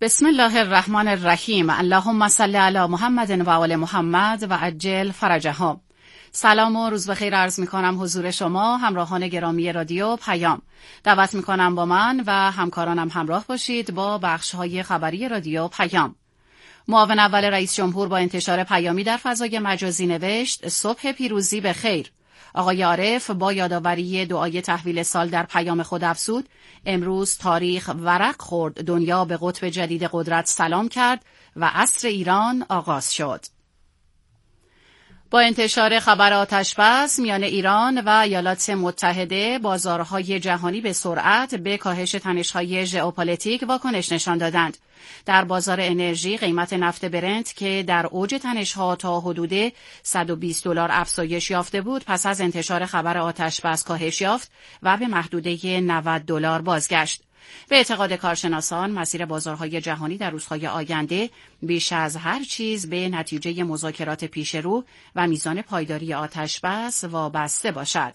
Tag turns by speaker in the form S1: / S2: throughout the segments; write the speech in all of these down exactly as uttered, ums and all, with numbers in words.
S1: بسم الله الرحمن الرحیم. اللهم صل علی محمد و آل محمد و عجل فرجهم. سلام و روز بخیر عرض می کنم حضور شما همراهان گرامی رادیو پیام. دعوت می کنم با من و همکارانم همراه باشید با بخش های خبری رادیو پیام. معاون اول رئیس جمهور با انتشار پیامی در فضای مجازی نوشت: صبح پیروزی به خیر. آقای عارف با یادآوری دعای تحویل سال در پیام خود افزود: امروز تاریخ ورق خورد، دنیا به قطب جدید قدرت سلام کرد و عصر ایران آغاز شد. با انتشار خبر آتش‌بس میان ایران و ایالات متحده، بازارهای جهانی به سرعت به کاهش تنش‌های ژئوپلیتیک واکنش نشان دادند. در بازار انرژی قیمت نفت برنت که در اوج تنش‌ها تا حدود صد و بیست دلار افزایش یافته بود، پس از انتشار خبر آتش‌بس کاهش یافت و به محدوده نود دلار بازگشت. به اعتقاد کارشناسان، مسیر بازارهای جهانی در روزهای آینده بیش از هر چیز به نتیجه مذاکرات پیش رو و میزان پایداری آتش‌بس وابسته باشد.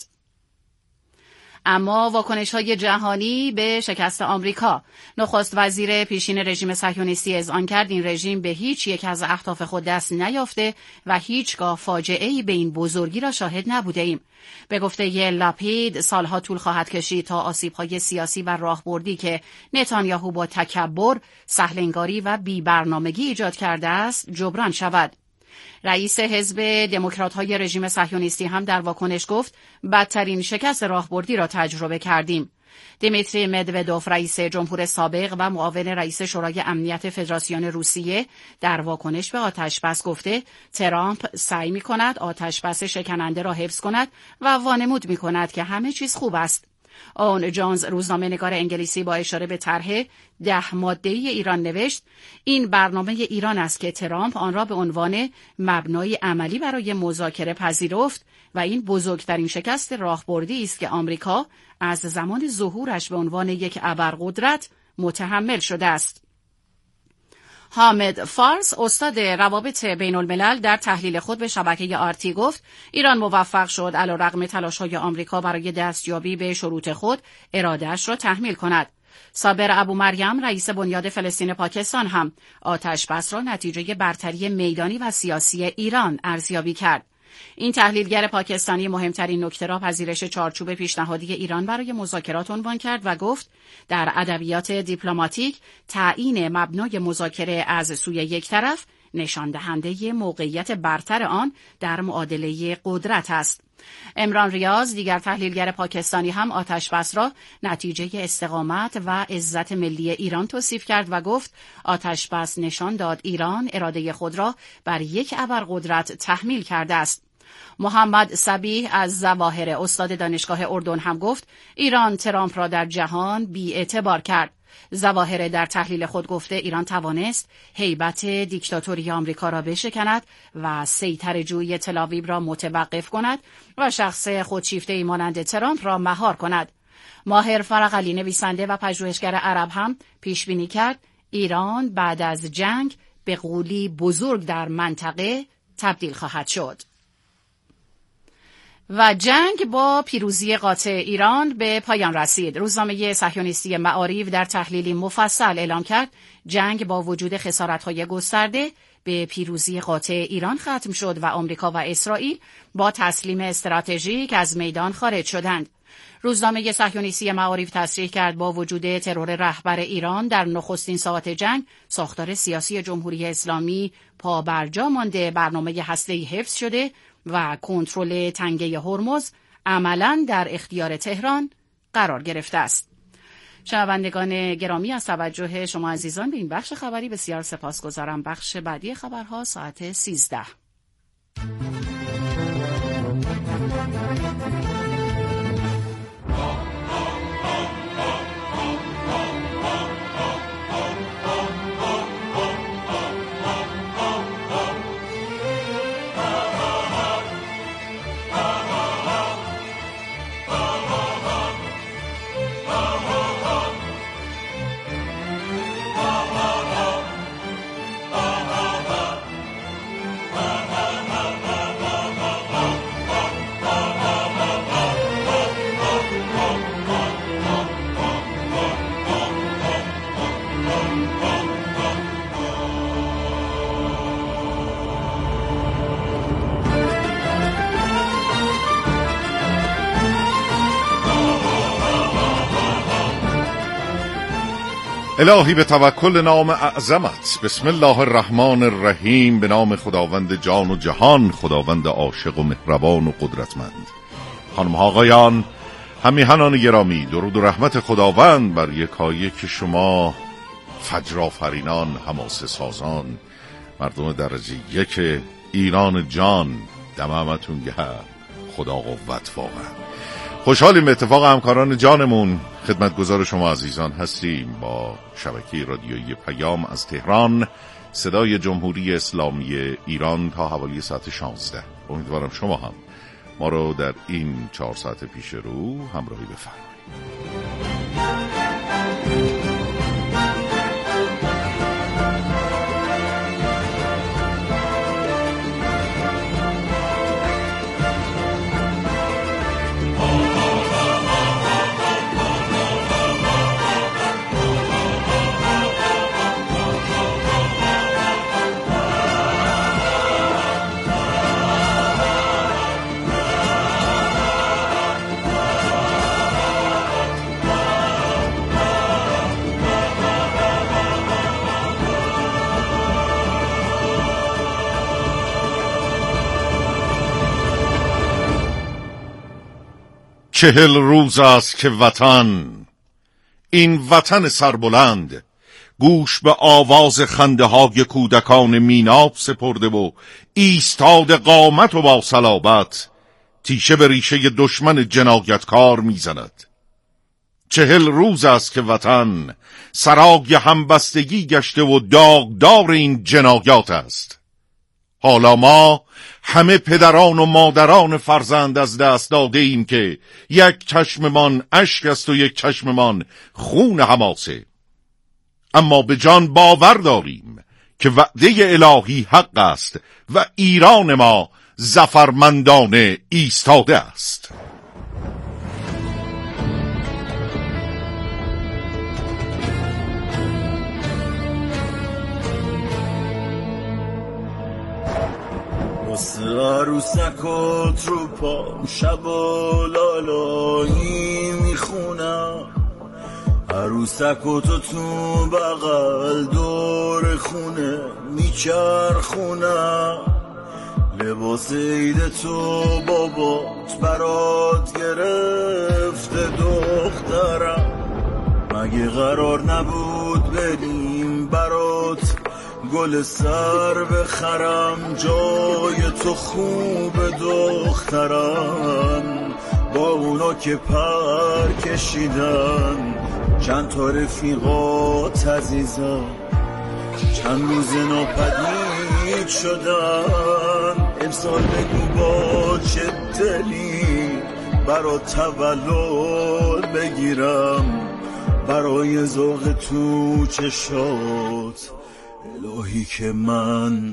S1: اما واکنش‌های جهانی به شکست آمریکا. نخست وزیر پیشین رژیم صهیونیستی اذعان کرد این رژیم به هیچ یک از اهداف خود دست نیافته و هیچگاه فاجعه‌ای به این بزرگی را شاهد نبوده‌ایم. به گفته لاپید، سالها طول خواهد کشید تا آسیب‌های سیاسی و راهبردی که نتانیاهو با تکبر، سهل‌انگاری و بی‌برنامگی ایجاد کرده است، جبران شود. رئیس حزب دموکرات‌های رژیم صهیونیستی هم در واکنش گفت: بدترین شکست راهبردی را تجربه کردیم. دیمیتری مدودوف، رئیس جمهور سابق و معاون رئیس شورای امنیت فدراسیون روسیه، در واکنش به آتش‌بس گفته: ترامپ سعی می‌کند آتش‌بس شکننده را حفظ کند و وانمود می‌کند که همه چیز خوب است. آن جانز، روزنامه‌نگار انگلیسی، با اشاره به طرح ده ماده‌ای ایران نوشت: این برنامه ایران است که ترامپ آن را به عنوان مبنای عملی برای مذاکره پذیرفت و این بزرگترین شکست راهبردی است که آمریکا از زمان ظهورش به عنوان یک ابرقدرت متحمل شده است. حامد فارس، استاد روابط بین الملل، در تحلیل خود به شبکه آرتی گفت: ایران موفق شد علیرغم تلاش‌های آمریکا برای دستیابی به شروط خود اراده‌اش را تحمیل کند. صابر ابو مریم، رئیس بنیاد فلسطین پاکستان، هم آتش‌بس را نتیجه برتری میدانی و سیاسی ایران ارزیابی کرد. این تحلیلگر پاکستانی مهمترین نکته را پذیرش چارچوب پیشنهادی ایران برای مذاکرات عنوان کرد و گفت: در ادبیات دیپلماتیک تعیین مبنای مذاکره از سوی یک طرف نشان دهنده موقعیت برتر آن در معادله قدرت است. عمران ریاض، دیگر تحلیلگر پاکستانی، هم آتش‌بس را نتیجه استقامت و عزت ملی ایران توصیف کرد و گفت: آتش‌بس نشان داد ایران اراده خود را بر یک ابرقدرت تحمیل کرده است. محمد صبیح از ظواهر، استاد دانشگاه اردن، هم گفت: ایران ترامپ را در جهان بی‌اعتبار کرد. ظواهر در تحلیل خود گفته: ایران توانست هیبت دیکتاتوری آمریکا را بشکند و سیطره‌جویی تل‌آویو را متوقف کند و شخص خودشیفته‌ای مانند ترامپ را مهار کند. ماهر فرغلی، نویسنده و پژوهشگر عرب، هم پیش بینی کرد ایران بعد از جنگ به غولی بزرگ در منطقه تبدیل خواهد شد. و جنگ با پیروزی قاطع ایران به پایان رسید. روزنامه صهیونیستی معاریف در تحلیلی مفصل اعلام کرد جنگ با وجود خسارت‌های گسترده به پیروزی قاطع ایران ختم شد و آمریکا و اسرائیل با تسلیم استراتژیک از میدان خارج شدند. روزنامه صهیونیستی معاریف تصریح کرد با وجود ترور رهبر ایران در نخستین ساعات جنگ، ساختار سیاسی جمهوری اسلامی پابرجا مانده، برنامه هسته‌ای حفظ شده و کنترل تنگه هرمز عملاً در اختیار تهران قرار گرفته است. شنوندگان گرامی، از توجه شما عزیزان به این بخش خبری بسیار سپاسگزارم. بخش بعدی خبرها ساعت سیزده.
S2: الهی به توکل نام اعظمت، بسم الله الرحمن الرحیم، به نام خداوند جان و جهان، خداوند عاشق و مهربان و قدرتمند. خانم ها آقایان، همیهنان گرامی، درود و رحمت خداوند بر یکایک شما فجر آفرینان، حماسه سازان، مردم درجه یک ایران جان. دمامتون گرم، خدا قوت. واقعا خوشحالیم به اتفاق همکاران جانمون خدمتگزار شما عزیزان هستیم. با شبکه رادیویی پیام از تهران، صدای جمهوری اسلامی ایران، تا حوالی ساعت شانزده. امیدوارم شما هم ما رو در این چهار ساعت پیش رو همراهی بفرمایید. چهل روز است که وطن، این وطن سربلند، گوش به آواز خنده های کودکان میناب سپرده و ایستاد قامت و با صلابت تیشه به ریشه دشمن جنایتکار میزند. چهل روز است که وطن سرای همبستگی گشته و داغدار این جنایات است. حالا ما همه پدران و مادران فرزند از دست داده ایم که یک چشممان اشک است و یک چشممان خون حماسه. اما به جان باور داریم که وعده الهی حق است و ایران ما ظفرمندانه ایستاده است.
S3: عروسکت رو پام شب و لالایی میخونم، عروسکتو تو بغل دور خونه میچرخونم، لباس عید تو بابات برات گرفته دخترم، مگه قرار نبود بریم برات گل سر بخرم؟ جای تو خوب دخترم، با اونا که پر کشیدن چند تا رفیقات عزیزم چند روز ناپدید شدن. امسال بگو با چه دلی برات تولد بگیرم، برای ذوق تو چشات الهی که من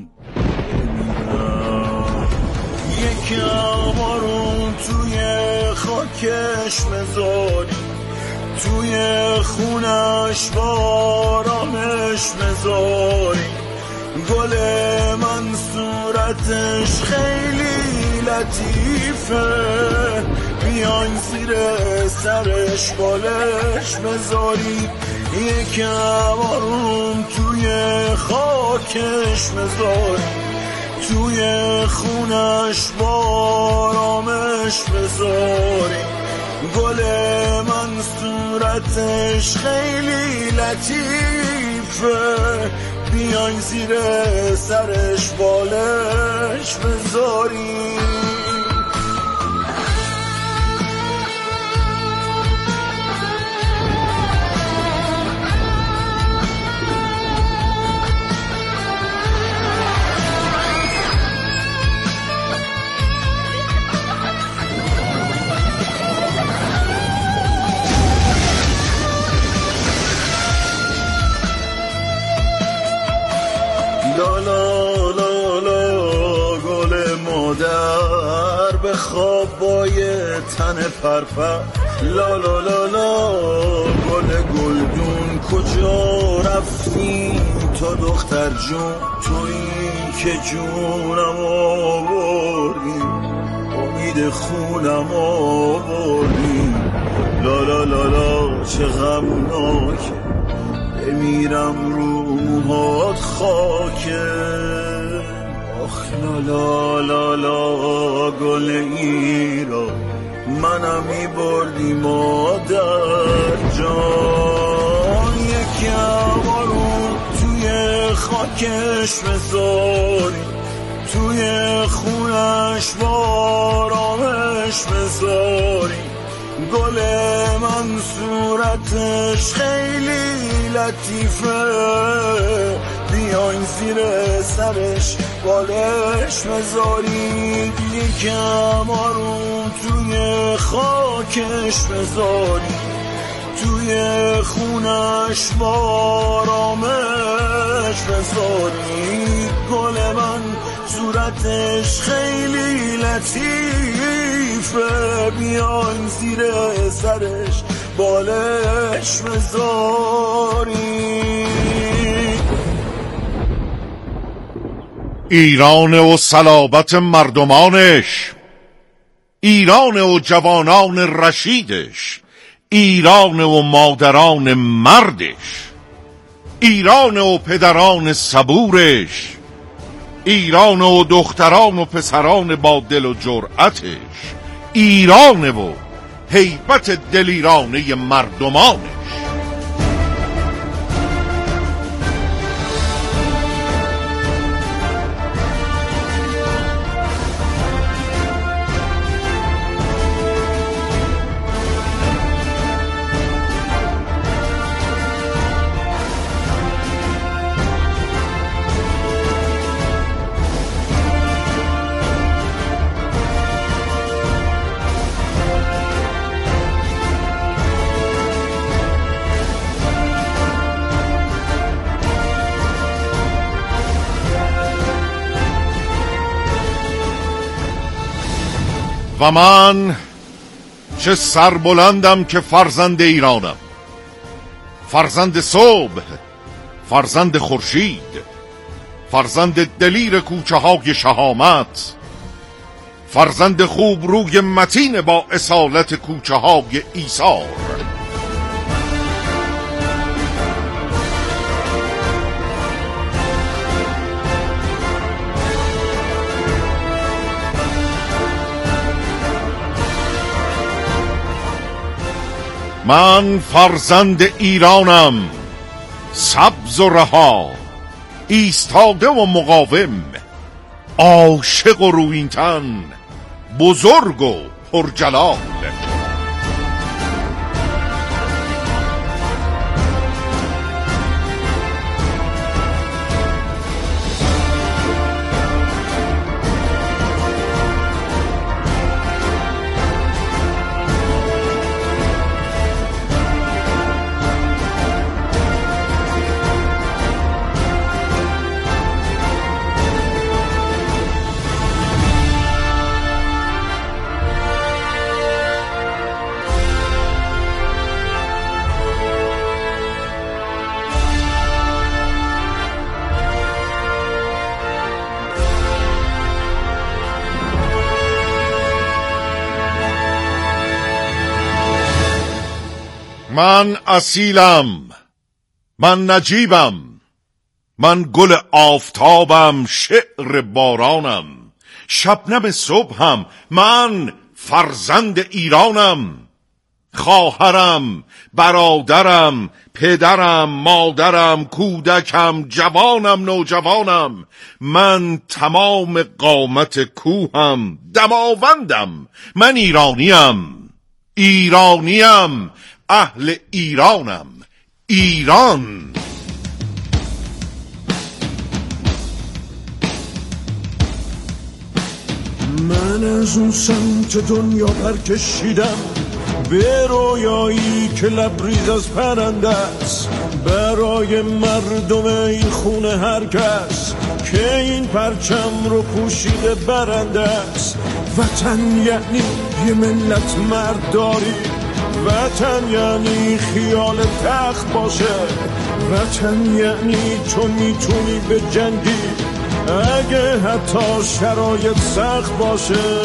S3: بمیرم. یکم بارون توی خاکش مزاری، توی خونش بارامش مزاری، گل من صورتش خیلی لطیفه، بیاین زیر سرش بالش مزاری، یکم آروم توی خاکش مزاری، توی خونش بارامش بذاری، گل من صورتش خیلی لطیفه، بیاین زیر سرش بالش بذاری. لا لا لا لا گل مادر به خواب با یه تن پرپر، لا لا لا لا گل گلدون کجا رفتی تا دختر جون، تویی که جونم آوردی امید خونم آوردی، لا لا لا لا چه غمناک بمیرم رو موهات خاکه. آخ لا لا لا گل ایران منم میبردی مادر جان. یکم بارون توی خاکش بذاری، توی خونش بارامش بذاری. گل من صورتش خیلی لطیفه، بیاین زیر سرش بالش بذاری. یکم آروم توی خاکش بذاری، توی خونش بارامش بذاری. گل من صورتش خیلی لطیفه، بیاین زیر سرش بالش بذاری.
S2: ایران و صلابت مردمانش، ایران و جوانان رشیدش، ایران و مادران مردش، ایران و پدران صبورش، ایران و دختران و پسران با دل و جرأتش، ایران و هیبت دلیرانه مردمانش. و من چه سربلندم که فرزند ایرانم، فرزند صبح، فرزند خورشید، فرزند دلیر کوچه های شهامت، فرزند خوب روی متین با اصالت کوچه های ایثار. من فرزند ایرانم، سبز و رها، ایستاده و مقاوم، عاشق و رویین تن، بزرگ و پرجلال. من اصیلم، من نجیبم، من گل آفتابم، شعر بارانم، شبنم صبحم، من فرزند ایرانم. خواهرم، برادرم، پدرم، مادرم، کودکم، جوانم، نوجوانم، من تمام قامت کوهم، دماوندم، من ایرانیم، ایرانیم، اهل ایرانم، ایران.
S3: من از اون سمت دنیا پرکشیدم به رویایی که لبریز از پرنده است، برای مردم این خونه هر کس که این پرچم رو پوشیده برنده است. وطن یعنی یه ملت مرداری، وطن یعنی خیال تخت باشه، وطن یعنی تو میتونی به جنگی اگه حتی شرایط سخت باشه.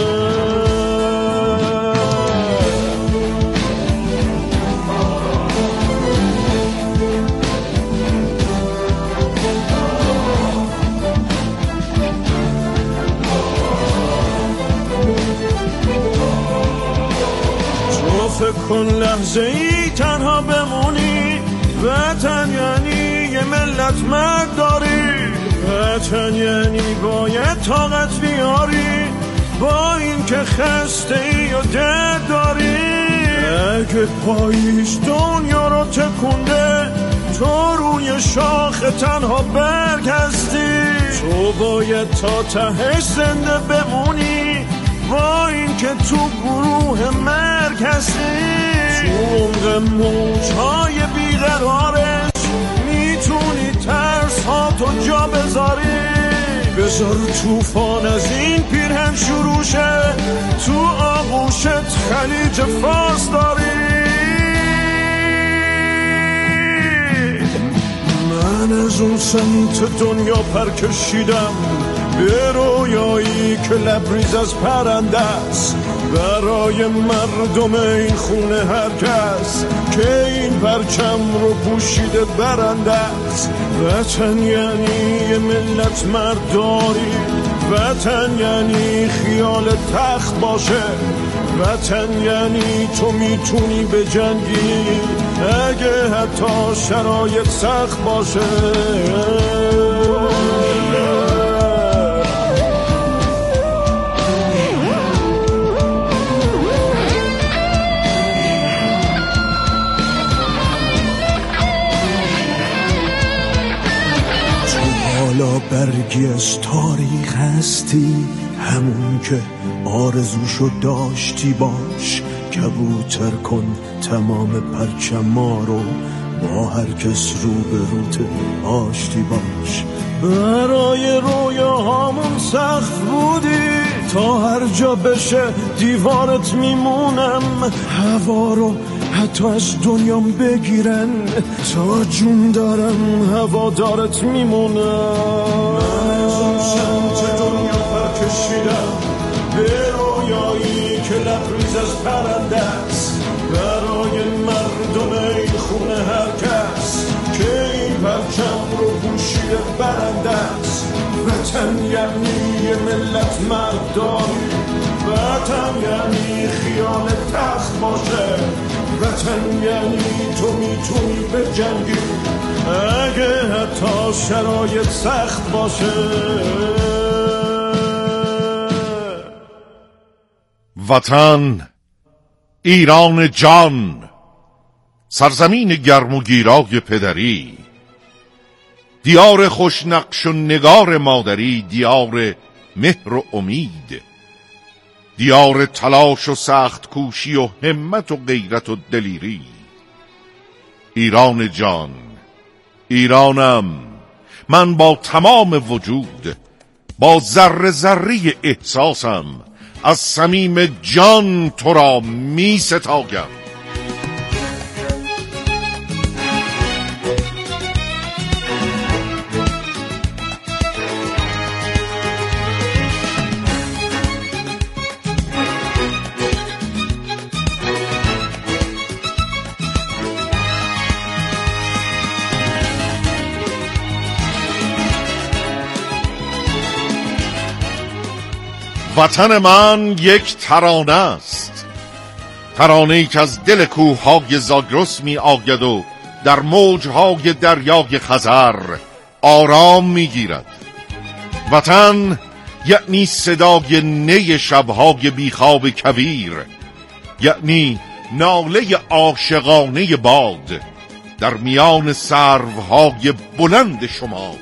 S3: کن لحظه ای تنها بمونی. وطن یعنی یه ملت مرد داری، وطن یعنی باید طاقت بیاری با این که خسته ای و درد داری. اگه پاییش دنیا رو تکونده تو روی شاخ تنها برگ هستی. تو باید تا تهش زنده بمونی با این که تو گروه مرگ هستی. تو عمق موجهای بیقرارش میتونی ترس ها تو جا بذاری. بذار توفان از این پیرهن شروع شه، تو آغوشت خلیج فارس داری. من از اون سمت دنیا پر کشیدم به رویایی که لبریز از پرنده است، برای مردم این خونه هر کس که این پرچم رو پوشیده برنده است. وطن یعنی یه ملت مرداری، وطن یعنی خیال تخت باشه، وطن یعنی تو میتونی به جنگی اگه حتی شرایط سخت باشه. حالا برگی از تاریخ هستی، همون که آرزوشو داشتی باش. کبوتر کن تمام پرچما رو، با هر کس رو به روت آشتی باش. برای رویاهامون سخت بودی، تا هر جا بشه دیوارت میمونم. هوا رو حتی از دنیام بگیرن، تا جون دارم هوادارت میمونم. من از اون سمت دنیا پر کشیدم به رویایی که لبریز از پرنده است، برای مردم این خونه هر کس که این پرچم رو پوشیده برنده است. وطن یعنی یه ملت مرداری، وطن یعنی خیال تخت باشه، وطن یعنی تو میتونی به جنگی اگه حتی شرایط سخت باشه.
S2: وطن، ایران جان، سرزمین گرم و گیرای پدری، دیار خوش نقش و نگار مادری، دیار مهر و امید، دیار تلاش و سخت کوشی و همت و غیرت و دلیری. ایران جان، ایرانم، من با تمام وجود، با ذره ذره احساسم، از صمیم جان تو را می ستایم. وطن من یک ترانه است، ترانه‌ای که از دل کوه‌های زاگرس می آید و در موج‌های دریای خزر آرام می گیرد. وطن یعنی صدای نی شب‌های بیخواب کویر، یعنی ناله عاشقانه باد در میان سروهای بلند شمال.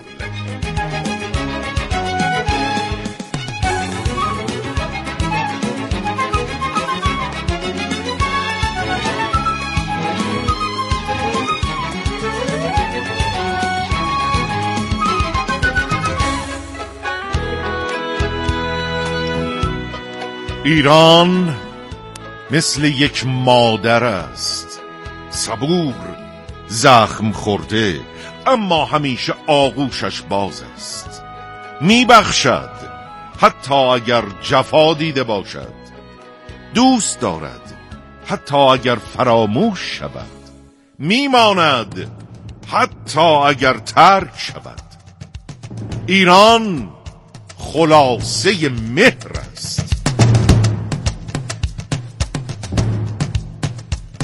S2: ایران مثل یک مادر است، صبور، زخم خورده، اما همیشه آغوشش باز است. میبخشد حتی اگر جفا دیده باشد، دوست دارد حتی اگر فراموش شود، میماند حتی اگر ترک شود. ایران خلاصه مهر است.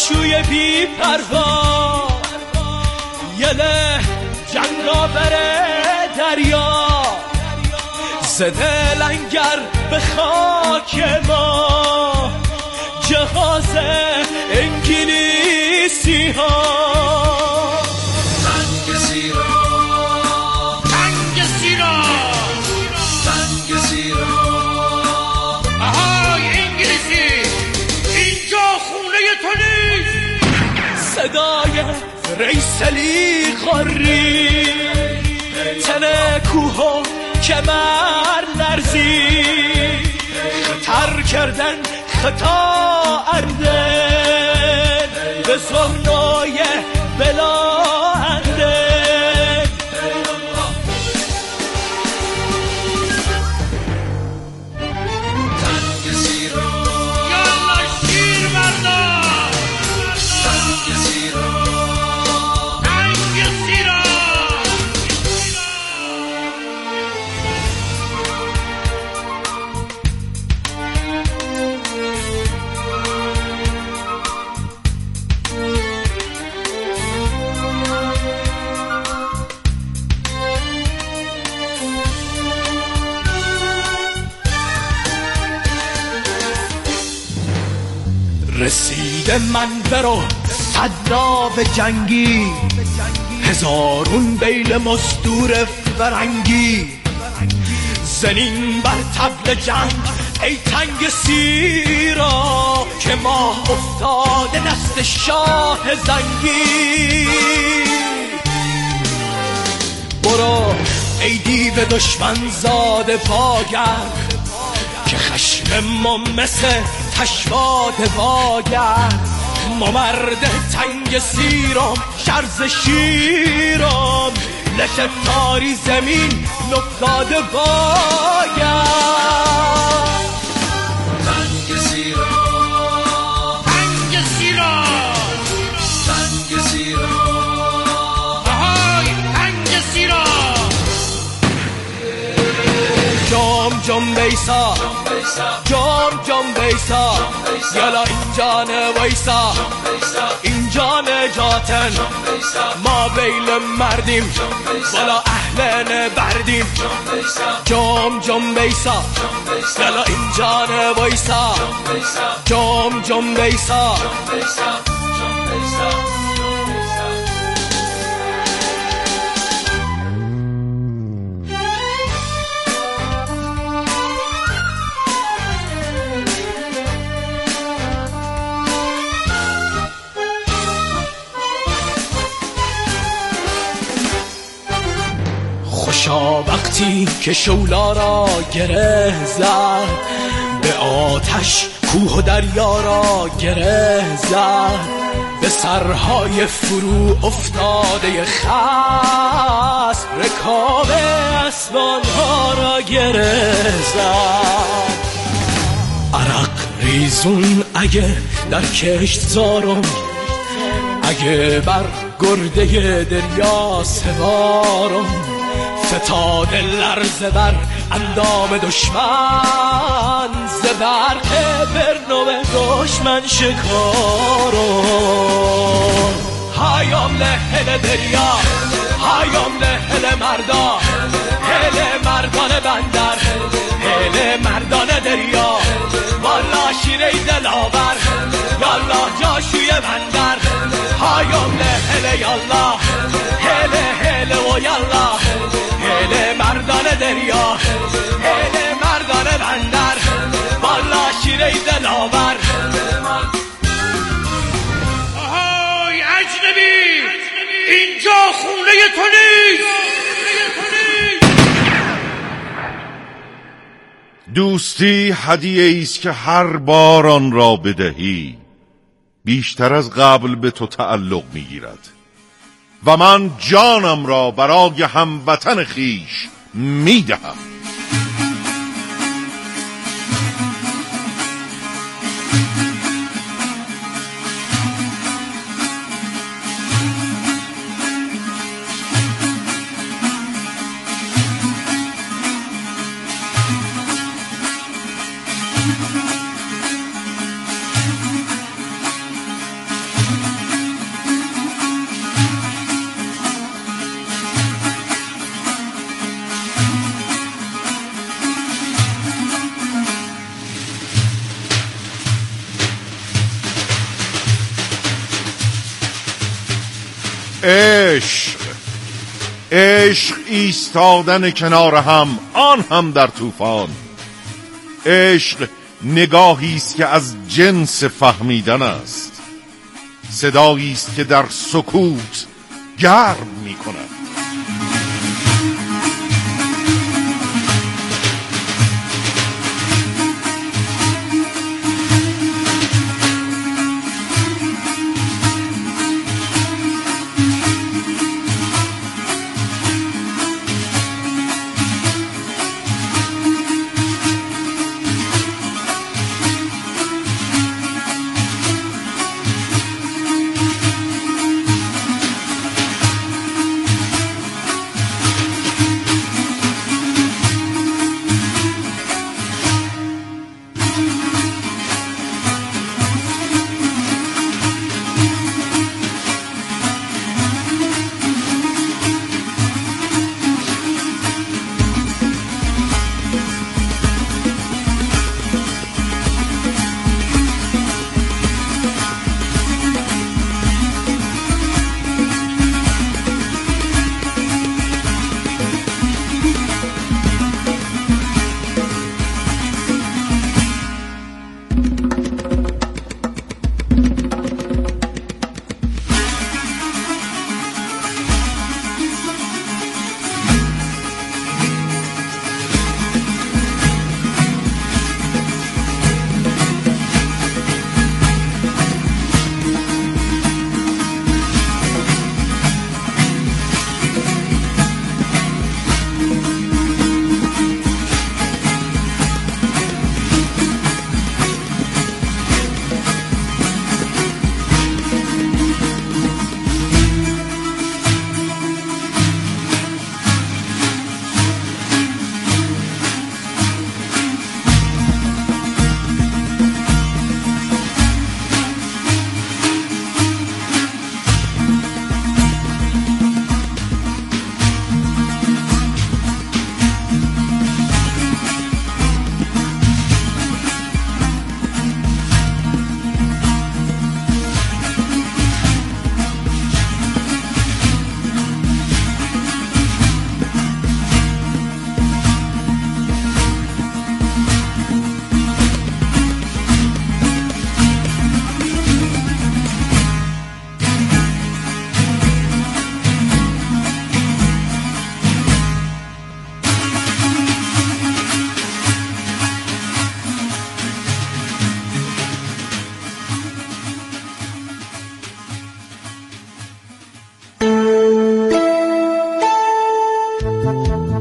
S3: جاشوی بی پروا، یله جنگاور دریا، زده لنگر به خاک ما، جهاز انگلیسی ها.
S4: تنگ سیرا، تنگ سیرا، تنگ سیرا. آهای انگلیسی، اینجا خونه تو نیست.
S3: صدای ریسلی قاری، تن کوه کمر لرزی، خطر کردن خطا اردن به زهنای بلا اندن.
S4: تنگ سیرا، یالا شیر بردار. تنگ سیرا، تنگ سیرا.
S3: رسیده من برو صد ناو جنگی، هزارون بیل مزدور فرنگی، زنین بر طبل جنگ ای تنگ سیرا، که ماه افتاده دست شاه زنگی. برو ای دیو دشمن زاده پاگرد، که خشم ما مثل تشواد واگرد. ما مرد تنگ سیرم شرز شیرم، لشه تاری زمین نفتاده باید.
S4: تنگ سیرا، تنگ سیرا، تنگ سیرا. آهای تنگ سیرا.
S3: جام جام بیسا، جام جام بیسا، یالا اینجا نویسا، اینجا نجاتن. ما بیل مردیم بالا اهل بردیم. جام جام بیسا، یالا اینجا نویسا، جام جام بیسا. خوشا وقتی که شولا را گره زد، به آتش کوه و دریا را گره زد، به سرهای فرو افتاده خصم رکاب اسبانها را گره زد. عرق ریزون اگه در کشت زارم، اگه بر گرده دریا سوارم، فتاده لرزه بر اندام دشمن، ز برق برنو دشمن شکارم. هایام لحل دریا، هایام لحل مردا، هل مردان بندر، هل مردان دریا. والا شیره دلاور، یالا جاشوی بندر. هایام لحل یالا، هل هل و یالا، هل مردان دریا، هل مردان بندر. والا شیره دلاور.
S4: آهای اجنبی، اینجا خونه تو نیست.
S2: دوستی هدیه ایست که هر بار آن را بدهی، بیشتر از قبل به تو تعلق میگیرد و من جانم را برای هموطن خیش میدهم. عشق عشق ایستادن کنار هم، آن هم در طوفان. عشق نگاهی است که از جنس فهمیدن است، صدایی است که در سکوت گرم می کند.